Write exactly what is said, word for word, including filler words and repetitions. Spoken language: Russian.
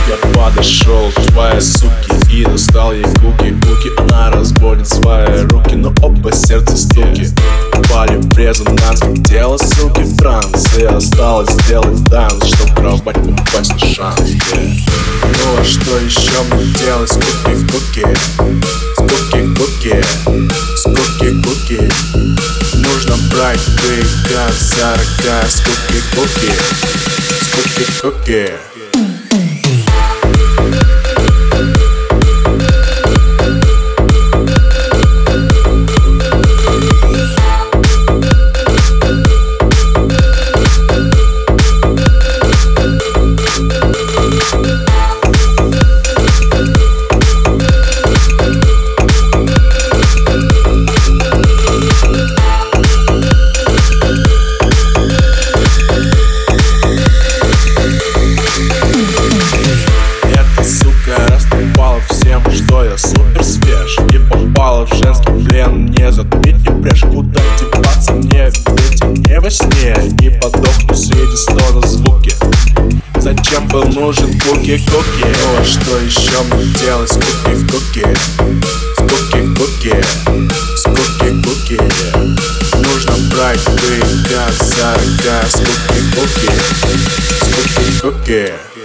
Я подошел к твоей суке и достал ей куки-куки. Она разводит свои руки, но оба сердца стуки. Упали в резонанс, хотела ссылки в транс, и осталось сделать данс, чтоб в кровать попасть на шанс, yeah. Ну а что еще мне делать с куки-куки? С куки-куки, с куки-куки. Нужно брать быка за рога с куки-куки, с куки-куки. Что я супер свеж и попала в женский плен. Мне затмить не брешь, куда деваться мне, ведь я не во сне. Не подохну среди стона звуки. Зачем был нужен куки-куки? Ну а что еще мне делать с куки-куки? С куки-куки, с куки-куки. Нужно брать быка за рога с куки-куки, с куки-куки.